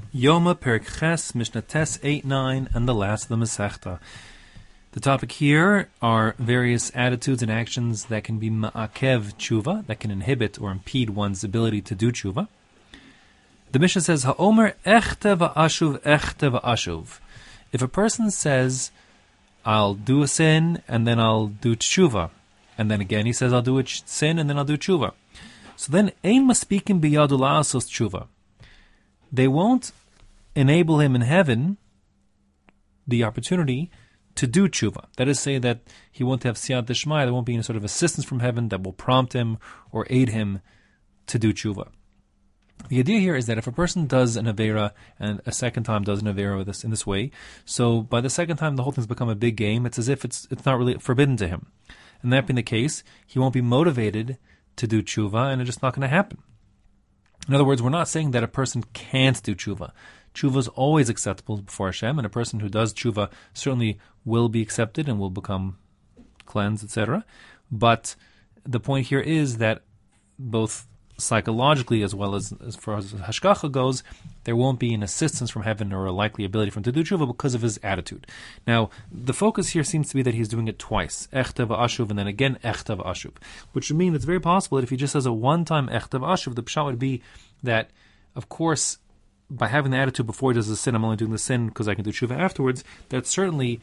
Yoma Perek Ches, Mishnah Tes 8-9, and the last of the Masechta. The topic here are various attitudes and actions that can be ma'akev tshuva, that can inhibit or impede one's ability to do tshuva. The Mishnah says, Ha'omer echte va'ashuv echte va'ashuv. If a person says, I'll do a sin, and then I'll do tshuva, and then again he says, I'll do a sin, and then I'll do tshuva. So then, ein maspikim biyadu la'asos tshuva. They won't enable him in heaven the opportunity to do tshuva. That is, say that he won't have siyat deshmaya, there won't be any sort of assistance from heaven that will prompt him or aid him to do tshuva. The idea here is that if a person does an avera and a second time does an avera in this way, so by the second time the whole thing's become a big game, it's as if it's not really forbidden to him. And that being the case, he won't be motivated to do tshuva, and it's just not going to happen. In other words, we're not saying that a person can't do tshuva. Tshuva is always acceptable before Hashem, and a person who does tshuva certainly will be accepted and will become cleansed, etc. But the point here is that both psychologically as well as far as hashgacha goes, there won't be an assistance from heaven or a likely ability for him to do tshuva because of his attitude. Now, the focus here seems to be that he's doing it twice, echte v'ashuv, and then again echte v'ashuv, which would mean it's very possible that if he just says a one-time echte v'ashuv, the pshat would be that, of course, by having the attitude before he does the sin, I'm only doing the sin because I can do tshuva afterwards, that certainly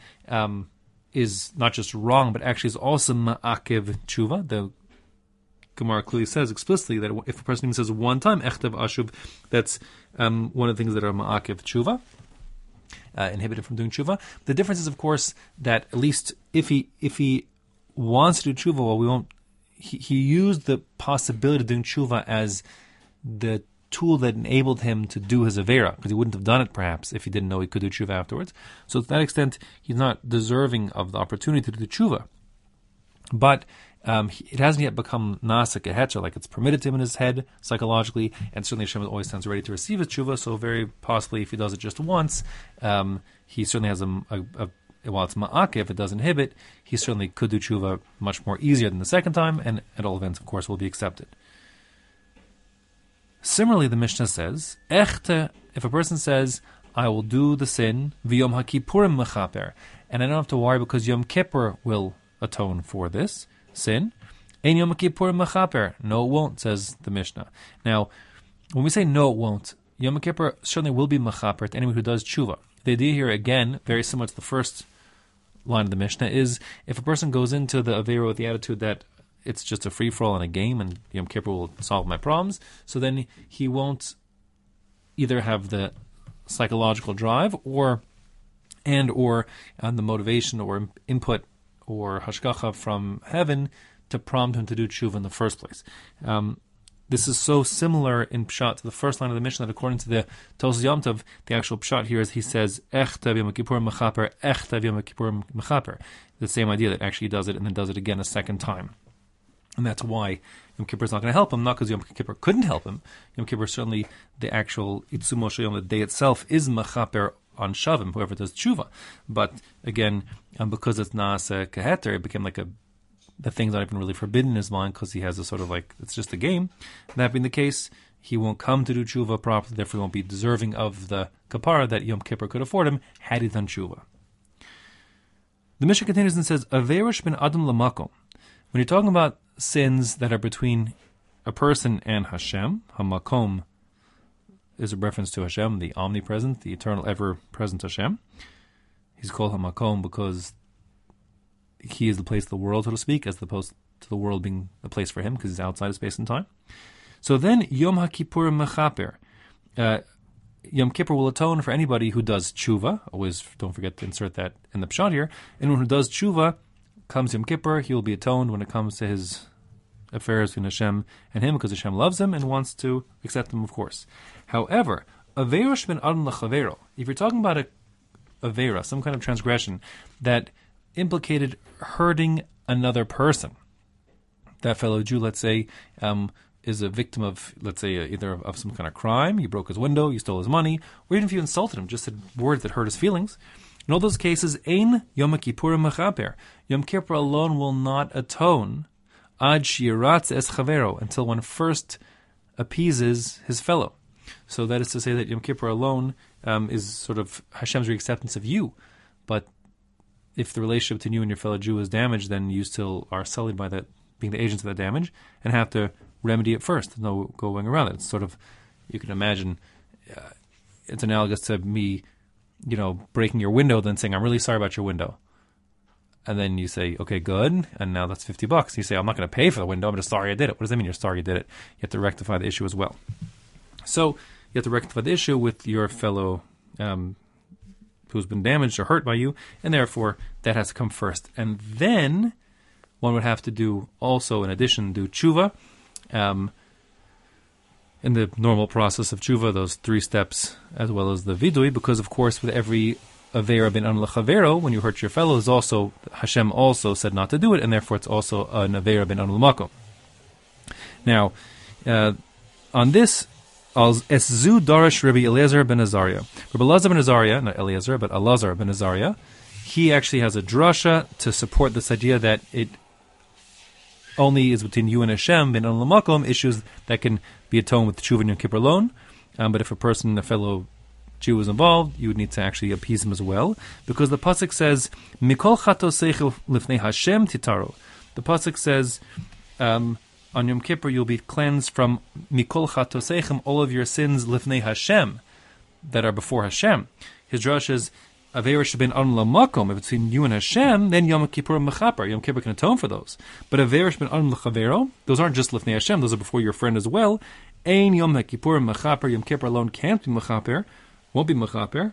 is not just wrong, but actually is also ma'akev tshuva. The Gemara clearly says explicitly that if a person even says one time echte v'ashuv, that's one of the things that are ma'akev tshuva, inhibited from doing tshuva. The difference is, of course, that at least if he wants to do tshuva, well, we won't. He used the possibility of doing tshuva as the tool that enabled him to do his avera, because he wouldn't have done it perhaps if he didn't know he could do tshuva afterwards. So to that extent, he's not deserving of the opportunity to do tshuva. But it hasn't yet become nasa kehetra, like it's permitted to him in his head psychologically, and certainly Hashem always stands ready to receive his tshuva. So very possibly, if he does it just once, he certainly has while it's ma'akev, it does inhibit, he certainly could do tshuva much more easier than the second time, and at all events, of course, will be accepted. Similarly, the Mishnah says, echte, if a person says, I will do the sin, v'yom ha'kippurim mechaper, and I don't have to worry because Yom Kippur will atone for this sin, ein Yom Kippurim mechaper, no it won't, says the Mishnah. Now, when we say no it won't, Yom Kippur certainly will be mechaper to anyone who does tshuva. The idea here, again, very similar to the first line of the Mishnah, is if a person goes into the avera with the attitude that it's just a free-for-all in a game and Yom Kippur will solve my problems, so then he won't either have the psychological drive or the motivation or input or hashgacha from heaven to prompt him to do tshuva in the first place. This is so similar in pshat to the first line of the Mishnah that according to the Tosfos Yom Tov, the actual pshat here is he says, Echte Yom Kippur mechaper, Echte Yom Kippur mechaper. The same idea that actually he does it and then does it again a second time. And that's why Yom Kippur is not going to help him, not because Yom Kippur couldn't help him. Yom Kippur, certainly the actual Itzumo Shel Yom, the day itself, is mechaper on Shavim, whoever does tshuva. But again, because it's Naaseh Keheter, it became like the thing's not even really forbidden in his mind because he has a sort of like, it's just a game. That being the case, he won't come to do tshuva properly, therefore he won't be deserving of the kapara that Yom Kippur could afford him had he done tshuva. The Mishnah continues and says, Averish bin Adam lamakom. When you're talking about sins that are between a person and Hashem, hamakom is a reference to Hashem, the omnipresent, the eternal, ever-present Hashem. He's called hamakom because he is the place of the world, so to speak, as opposed to the world being the place for him, because he's outside of space and time. So then, Yom HaKippurim mechaper. Yom Kippur will atone for anybody who does tshuva. Always don't forget to insert that in the pshat here. Anyone who does tshuva, comes Yom Kippur, he will be atoned when it comes to his affairs between Hashem and him, because Hashem loves him and wants to accept him, of course. However, Averosh ben Adam lachavero, if you're talking about a Avera, some kind of transgression that implicated hurting another person, that fellow Jew, let's say, is a victim of, let's say, either of some kind of crime, you broke his window, you stole his money, or even if you insulted him, just said words that hurt his feelings. In all those cases, Ein Yom Kippurim mechaper. Yom Kippur alone will not atone ad shiratz es chavero, until one first appeases his fellow. So that is to say that Yom Kippur alone is sort of Hashem's reacceptance of you. But if the relationship between you and your fellow Jew is damaged, then you still are sullied by that, being the agents of that damage, and have to remedy it first. There's no going around it. It's sort of, you can imagine, it's analogous to me, breaking your window, then saying, I'm really sorry about your window. And then you say, okay, good, and now that's $50. You say, I'm not going to pay for the window, I'm just sorry I did it. What does that mean, you're sorry you did it? You have to rectify the issue as well. So you have to rectify the issue with your fellow who's been damaged or hurt by you, and therefore that has to come first. And then one would have to do also, in addition, do tshuva. In the normal process of tshuva, those 3 steps, as well as the vidui, because of course with every Avera ben An L'Chavero, when you hurt your fellow, is also, Hashem also said not to do it, and therefore it's also an Avera ben An L'Makom. Now, on this, Eszu Darash Rabbi Eliezer ben Azariah. Rabbi Elazar ben Azariah, not Eliezer, but Elazar ben Azariah, he actually has a drasha to support this idea that it only is between you and Hashem, ben An L'Makom, issues that can be atoned with tshuva and Yom Kippur alone. But if a fellow Jew is involved, you would need to actually appease him as well, because the pasuk says, "Mikol chatoseichel lifnei Hashem titaru." The pasuk says, on Yom Kippur you'll be cleansed from mikol chatoseichem, all of your sins lifnei Hashem, that are before Hashem. His drush is, Aveira shebin an lamakom, if it's between you and Hashem, then Yom Kippur mechaper. Yom Kippur can atone for those. But Aveira shebin an l'chavero, those aren't just lifnei Hashem; those are before your friend as well. Ein Yom Kippur mechaper. Yom Kippur alone can't be mechaper. Won't be mechaper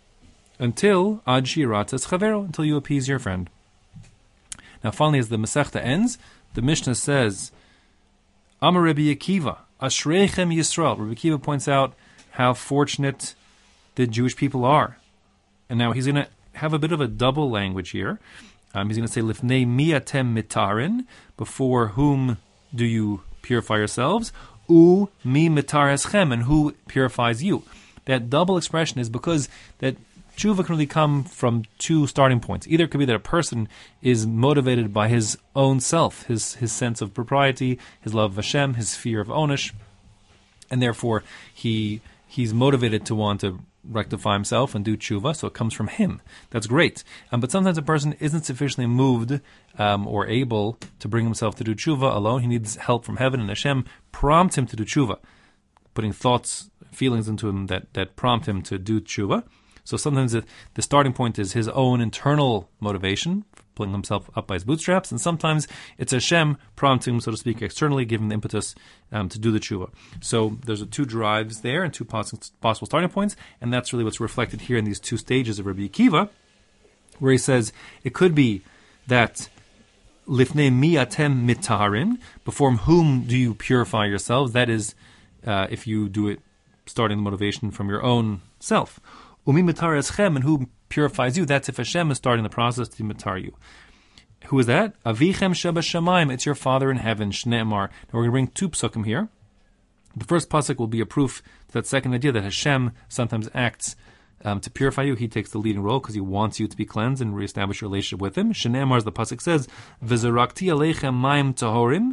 until ad shiratas chavero, until you appease your friend. Now, finally, as the Masechta ends, the Mishnah says, Amar Rabbi Akiva, Ashreichem Yisrael. Rabbi Akiva points out how fortunate the Jewish people are. And now he's going to have a bit of a double language here. He's going to say, Lifnei miatem mitarin, before whom do you purify yourselves? U mi mitar eschem, and who purifies you? That double expression is because that tshuva can really come from 2 starting points. Either it could be that a person is motivated by his own self, his sense of propriety, his love of Hashem, his fear of Onish, and therefore he's motivated to want to rectify himself and do tshuva, so it comes from him. That's great. But sometimes a person isn't sufficiently moved or able to bring himself to do tshuva alone. He needs help from heaven, and Hashem prompts him to do tshuva, putting thoughts, feelings into him that prompt him to do tshuva. So sometimes the starting point is his own internal motivation, pulling himself up by his bootstraps, and sometimes it's Hashem prompting him, so to speak, externally, giving him the impetus to do the tshuva. So there's 2 drives there and 2 possible starting points, and that's really what's reflected here in these 2 stages of Rabbi Akiva, where he says it could be that lifnei mi atem mitarin, before whom do you purify yourselves? That is, if you do it starting the motivation from your own self. Umi mitar eschem, and who purifies you? That's if Hashem is starting the process to mitar you. Who is that? Avichem sheba shamayim. It's your Father in heaven. Shne'emar. Now we're going to bring 2 psukim here. The first pasuk will be a proof to that second idea that Hashem sometimes acts to purify you. He takes the leading role because he wants you to be cleansed and reestablish your relationship with him. Shne'emar, as the pasuk says, V'zarakti aleichem mayim tahorim.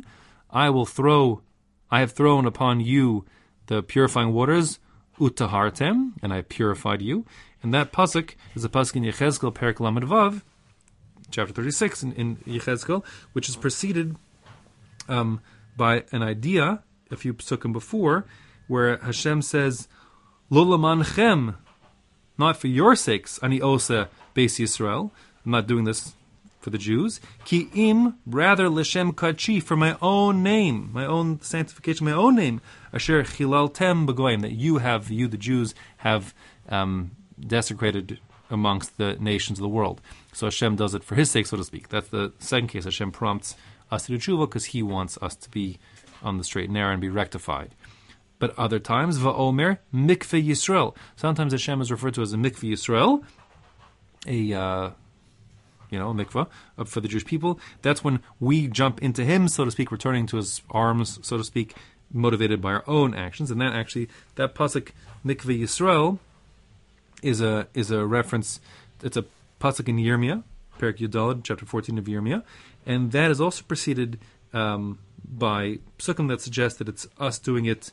I have thrown upon you the purifying waters, utahartem, and I purified you. And that pasuk is a pasuk in Yechezkel, Perek Lamed Vav, chapter 36 in Yechezkel, which is preceded by an idea, a few psukim before, where Hashem says, Lo lamanchem, not for your sakes, ani osa beis Yisrael, I'm not doing this for the Jews, ki im, rather l'shem kachi, for my own name, my own sanctification, my own name, asher chilaltem b'goyim, that you the Jews have desecrated amongst the nations of the world. So Hashem does it for his sake, so to speak. That's the second case. Hashem prompts us to do tshuva because he wants us to be on the straight and narrow and be rectified. But other times, va'omer mikveh Yisrael. Sometimes Hashem is referred to as a mikveh Yisrael, a mikveh for the Jewish people. That's when we jump into him, so to speak, returning to his arms, so to speak, motivated by our own actions. And that pasuk mikveh Yisrael is a reference. It's a pasuk in Yirmiyah, Perek Yudalad, chapter 14 of Yirmiyah, and that is also preceded by psukim that suggest that it's us doing it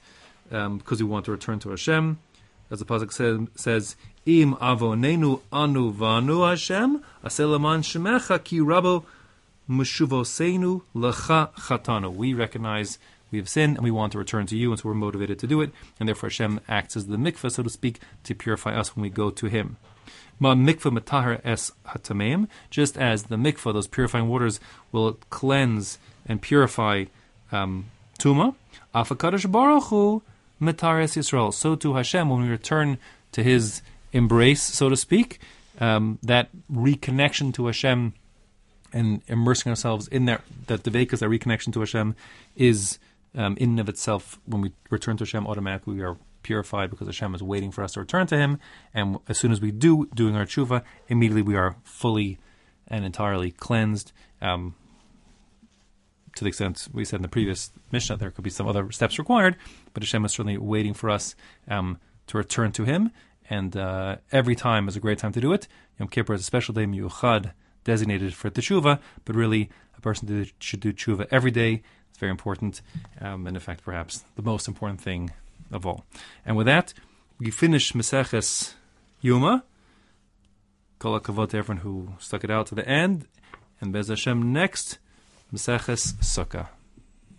because we want to return to Hashem. As the pasuk says, Im avonenu anu vanu Hashem, aselaman shemecha ki rabo meshuvosenu lecha chatanu. We recognize we have sinned and we want to return to you, and so we're motivated to do it, and therefore Hashem acts as the mikveh, so to speak, to purify us when we go to Him. Ma mikveh mataher es hatameim, just as the mikveh, those purifying waters, will cleanse and purify tuma. Afakadosh baruch hu mataher es Yisrael. So too Hashem, when we return to His embrace, so to speak, that reconnection to Hashem and immersing ourselves in that devekas, that reconnection to Hashem, is in and of itself, when we return to Hashem, automatically we are purified because Hashem is waiting for us to return to Him. And as soon as we doing our tshuva, immediately we are fully and entirely cleansed. To the extent we said in the previous Mishnah, there could be some other steps required, but Hashem is certainly waiting for us to return to Him. And every time is a great time to do it. Yom Kippur is a special day, miyuchad, designated for teshuva, but really a person should do tshuva every day. It's very important, and in fact, perhaps the most important thing of all. And with that, we finish Maseches Yoma. Kol hakavod to everyone who stuck it out to the end. And Bez Hashem next, Maseches Sukkah.